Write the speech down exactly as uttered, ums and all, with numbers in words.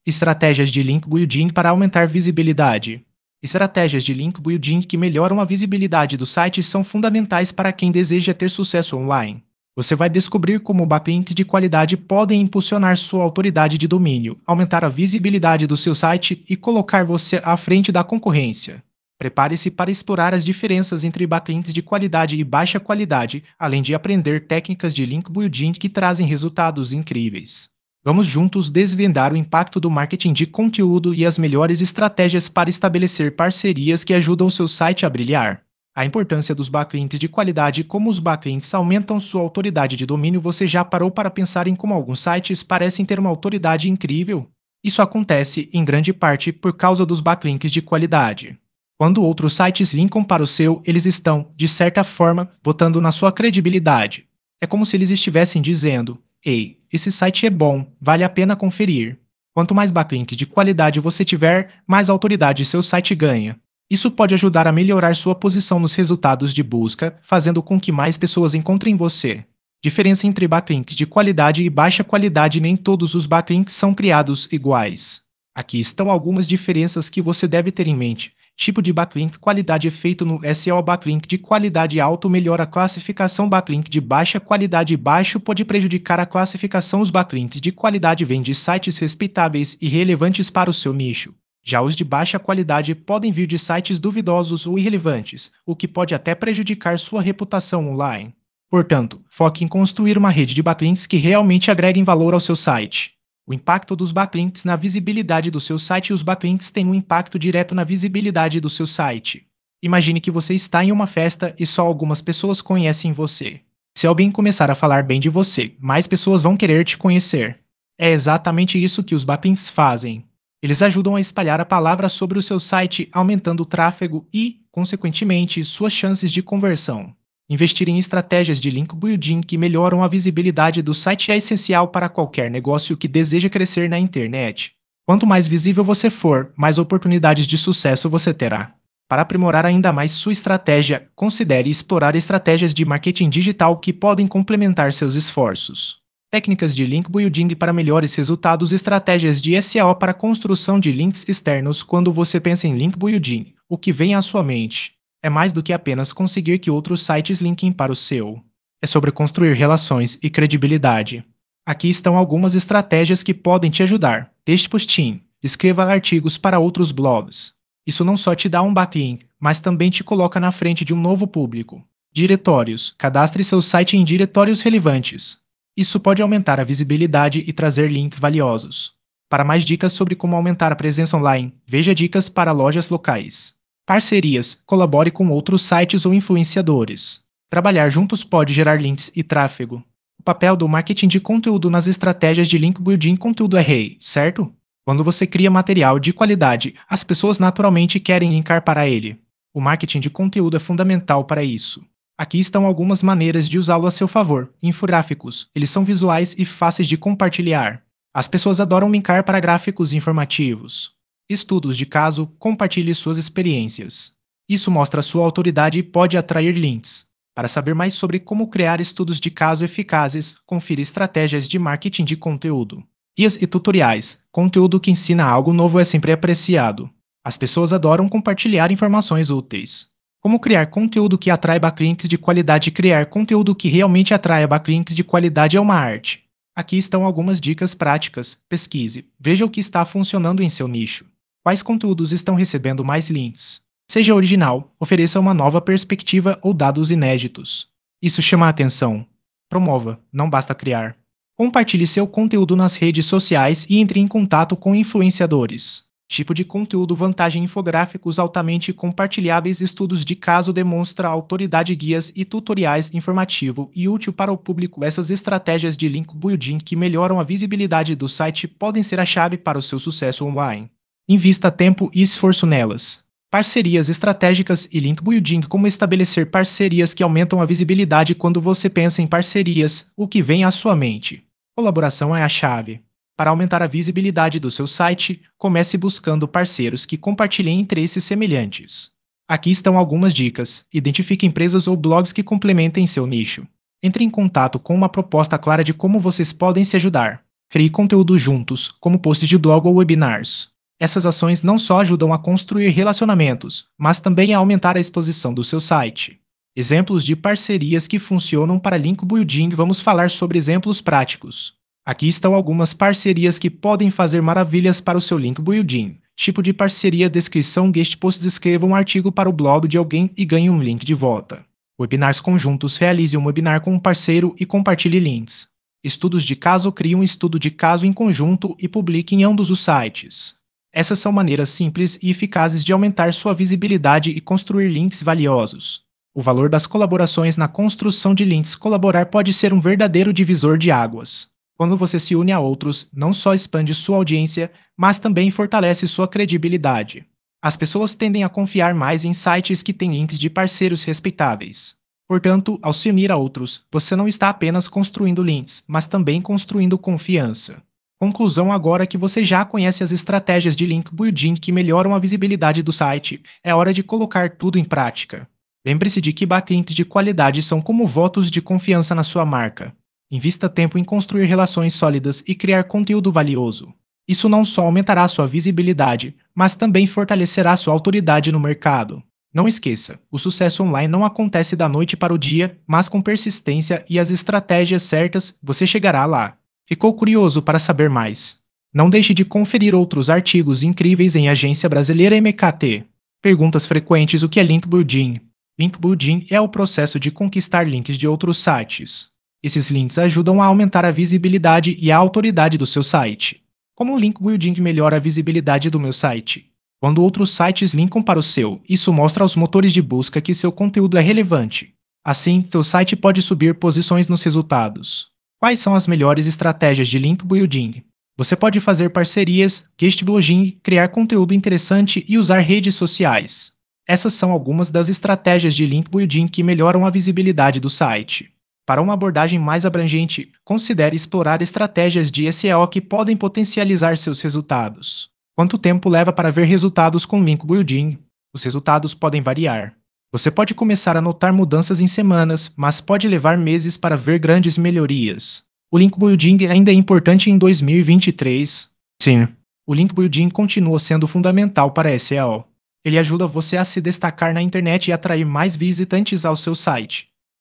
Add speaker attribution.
Speaker 1: Estratégias de link building para aumentar visibilidade. Estratégias de link building que melhoram a visibilidade do site são fundamentais para quem deseja ter sucesso online. Você vai descobrir como backlinks de qualidade podem impulsionar sua autoridade de domínio, aumentar a visibilidade do seu site e colocar você à frente da concorrência. Prepare-se para explorar as diferenças entre backlinks de qualidade e baixa qualidade, além de aprender técnicas de link building que trazem resultados incríveis. Vamos juntos desvendar o impacto do marketing de conteúdo e as melhores estratégias para estabelecer parcerias que ajudam seu site a brilhar. A importância dos backlinks de qualidade e como os backlinks aumentam sua autoridade de domínio. Você já parou para pensar em como alguns sites parecem ter uma autoridade incrível? Isso acontece, em grande parte, por causa dos backlinks de qualidade. Quando outros sites linkam para o seu, eles estão, de certa forma, botando na sua credibilidade. É como se eles estivessem dizendo: ei, esse site é bom, vale a pena conferir. Quanto mais backlinks de qualidade você tiver, mais autoridade seu site ganha. Isso pode ajudar a melhorar sua posição nos resultados de busca, fazendo com que mais pessoas encontrem você. Diferença entre backlinks de qualidade e baixa qualidade. Nem todos os backlinks são criados iguais. Aqui estão algumas diferenças que você deve ter em mente. Tipo de backlink: qualidade feito no S E O. Backlink de qualidade alto melhora a classificação. Backlink de baixa qualidade baixo pode prejudicar a classificação. Os backlinks de qualidade vêm de sites respeitáveis e relevantes para o seu nicho. Já os de baixa qualidade podem vir de sites duvidosos ou irrelevantes, o que pode até prejudicar sua reputação online. Portanto, foque em construir uma rede de backlinks que realmente agreguem valor ao seu site. O impacto dos backlinks na visibilidade do seu site. Os backlinks têm um impacto direto na visibilidade do seu site. Imagine que você está em uma festa e só algumas pessoas conhecem você. Se alguém começar a falar bem de você, mais pessoas vão querer te conhecer. É exatamente isso que os backlinks fazem. Eles ajudam a espalhar a palavra sobre o seu site, aumentando o tráfego e, consequentemente, suas chances de conversão. Investir em estratégias de link building que melhoram a visibilidade do site é essencial para qualquer negócio que deseja crescer na internet. Quanto mais visível você for, mais oportunidades de sucesso você terá. Para aprimorar ainda mais sua estratégia, considere explorar estratégias de marketing digital que podem complementar seus esforços. Técnicas de link building para melhores resultados. Estratégias de S E O para construção de links externos. Quando você pensa em link building, o que vem à sua mente? É mais do que apenas conseguir que outros sites linkem para o seu. É sobre construir relações e credibilidade. Aqui estão algumas estratégias que podem te ajudar. Teste posting. Escreva artigos para outros blogs. Isso não só te dá um backlink, mas também te coloca na frente de um novo público. Diretórios. Cadastre seu site em diretórios relevantes. Isso pode aumentar a visibilidade e trazer links valiosos. Para mais dicas sobre como aumentar a presença online, veja dicas para lojas locais. Parcerias. Colabore com outros sites ou influenciadores. Trabalhar juntos pode gerar links e tráfego. O papel do marketing de conteúdo nas estratégias de link building. Conteúdo é rei, certo? Quando você cria material de qualidade, as pessoas naturalmente querem linkar para ele. O marketing de conteúdo é fundamental para isso. Aqui estão algumas maneiras de usá-lo a seu favor. Infográficos. Eles são visuais e fáceis de compartilhar. As pessoas adoram linkar para gráficos informativos. Estudos de caso. Compartilhe suas experiências. Isso mostra sua autoridade e pode atrair links. Para saber mais sobre como criar estudos de caso eficazes, confira estratégias de marketing de conteúdo. Guias e tutoriais. Conteúdo que ensina algo novo é sempre apreciado. As pessoas adoram compartilhar informações úteis. Como criar conteúdo que atrai backlinks de qualidade. Criar conteúdo que realmente atraia backlinks de qualidade é uma arte. Aqui estão algumas dicas práticas. Pesquise. Veja o que está funcionando em seu nicho. Quais conteúdos estão recebendo mais links? Seja original, ofereça uma nova perspectiva ou dados inéditos. Isso chama a atenção. Promova, não basta criar. Compartilhe seu conteúdo nas redes sociais e entre em contato com influenciadores. Tipo de conteúdo. Vantagem. Infográficos altamente compartilháveis. Estudos de caso demonstra autoridade. Guias e tutoriais. Informativo e útil para o público. Essas estratégias de link building que melhoram a visibilidade do site podem ser a chave para o seu sucesso online. Invista tempo e esforço nelas. Parcerias estratégicas e link building. Como estabelecer parcerias que aumentam a visibilidade. Quando você pensa em parcerias, o que vem à sua mente? Colaboração é a chave. Para aumentar a visibilidade do seu site, comece buscando parceiros que compartilhem interesses semelhantes. Aqui estão algumas dicas. Identifique empresas ou blogs que complementem seu nicho. Entre em contato com uma proposta clara de como vocês podem se ajudar. Crie conteúdo juntos, como posts de blog ou webinars. Essas ações não só ajudam a construir relacionamentos, mas também a aumentar a exposição do seu site. Exemplos de parcerias que funcionam para link building. Vamos falar sobre exemplos práticos. Aqui estão algumas parcerias que podem fazer maravilhas para o seu link building. Tipo de parceria: descrição, guest posts, escreva um artigo para o blog de alguém e ganhe um link de volta. Webinars conjuntos: realize um webinar com um parceiro e compartilhe links. Estudos de caso: crie um estudo de caso em conjunto e publique em ambos os sites. Essas são maneiras simples e eficazes de aumentar sua visibilidade e construir links valiosos. O valor das colaborações na construção de links: colaborar pode ser um verdadeiro divisor de águas. Quando você se une a outros, não só expande sua audiência, mas também fortalece sua credibilidade. As pessoas tendem a confiar mais em sites que têm links de parceiros respeitáveis. Portanto, ao se unir a outros, você não está apenas construindo links, mas também construindo confiança. Conclusão: agora que você já conhece as estratégias de link building que melhoram a visibilidade do site, é hora de colocar tudo em prática. Lembre-se de que backlinks de qualidade são como votos de confiança na sua marca. Invista tempo em construir relações sólidas e criar conteúdo valioso. Isso não só aumentará sua visibilidade, mas também fortalecerá sua autoridade no mercado. Não esqueça, o sucesso online não acontece da noite para o dia, mas com persistência e as estratégias certas, você chegará lá. Ficou curioso para saber mais? Não deixe de conferir outros artigos incríveis em Agência Brasileira M K T. Perguntas frequentes: o que é link building? Link building é o processo de conquistar links de outros sites. Esses links ajudam a aumentar a visibilidade e a autoridade do seu site. Como o link building melhora a visibilidade do meu site? Quando outros sites linkam para o seu, isso mostra aos motores de busca que seu conteúdo é relevante. Assim, seu site pode subir posições nos resultados. Quais são as melhores estratégias de link building? Você pode fazer parcerias, guest blogging, criar conteúdo interessante e usar redes sociais. Essas são algumas das estratégias de link building que melhoram a visibilidade do site. Para uma abordagem mais abrangente, considere explorar estratégias de S E O que podem potencializar seus resultados. Quanto tempo leva para ver resultados com link building? Os resultados podem variar. Você pode começar a notar mudanças em semanas, mas pode levar meses para ver grandes melhorias. O link building ainda é importante em dois mil e vinte e três? Sim. O link building continua sendo fundamental para S E O. Ele ajuda você a se destacar na internet e atrair mais visitantes ao seu site.